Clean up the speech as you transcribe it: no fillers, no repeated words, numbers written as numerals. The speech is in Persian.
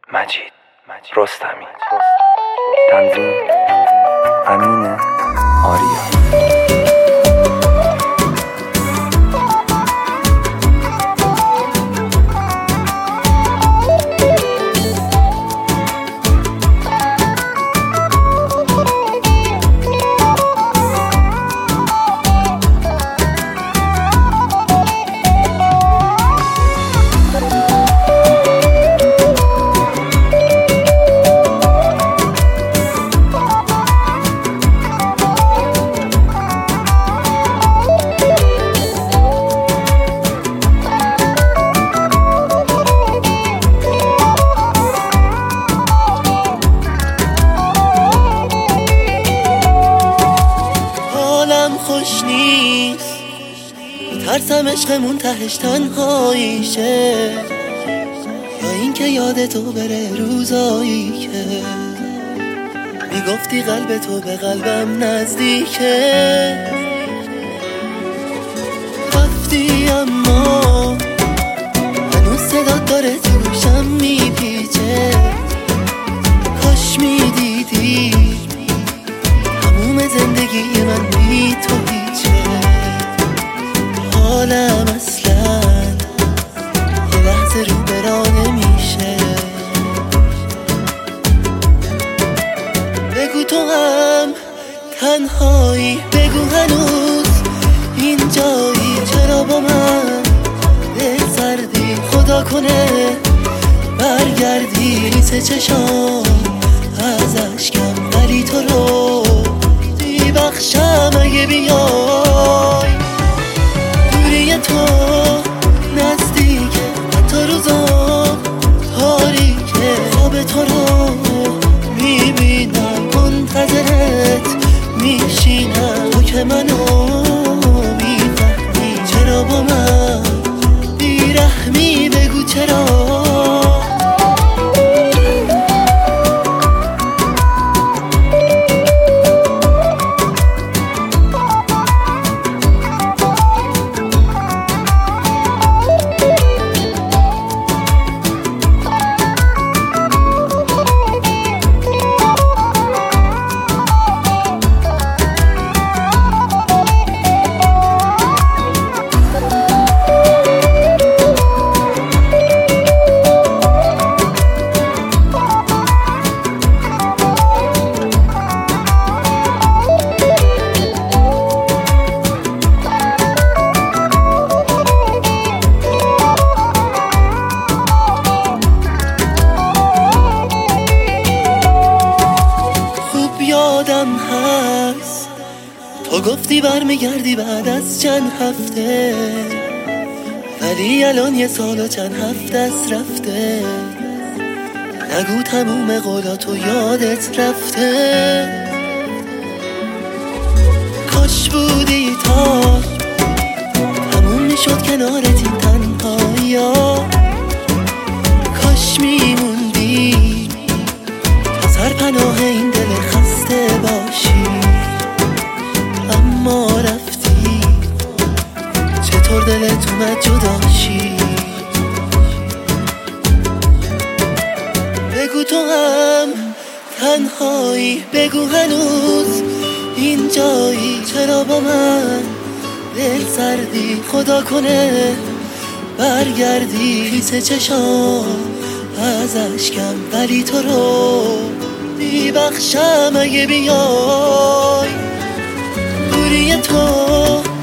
مجید رستمی. تنظیم امین آریا. خوش نیست، میترسم عشقمون تهش تنهاییشه، یا اینکه یاد تو بره روزایی که میگفتی قلب تو به قلبم نزدیکه. رفتی اما هنوز صدات داره تو گوشم میپیچه. کاش میدیدی تموم زندگی من بی تو هیچه. حالم اصلا یه لحظه رو برا نمیشه. بگو تو هم تنهایی، بگو هنوز اینجایی، چرا با من دل سردی. خدا کنه برگردی، ریز چشام از اشکم، ولی تو رو بخشم اگه بیای. دوری تو نزدیکه، حتی روزا تاریکه. خواب تو رو میبینم، منتظرت میشینم. تو که منو میفهمی، چرا با من بیرحمی. بگو چرا. یادم هست تو گفتی برمیگردی بعد از چند هفته، ولی الان یه سال و چند هفته است رفته. نگو تموم قولاتو یادت رفته. کاش بودی تا تموم میشد کنارت این تنهایی‌ها. کاش میموندی تا سرپناه این دل خسته باشی. اما رفتی، چطور دلت اومد جداشی. بگو تو هم تنهایی، بگو هنوز اینجایی، چرا با من دل سردی. خدا کنه برگردی، ریز چشام از اشکم، ولی تو رو میبخشم اگه بیای. دوری تو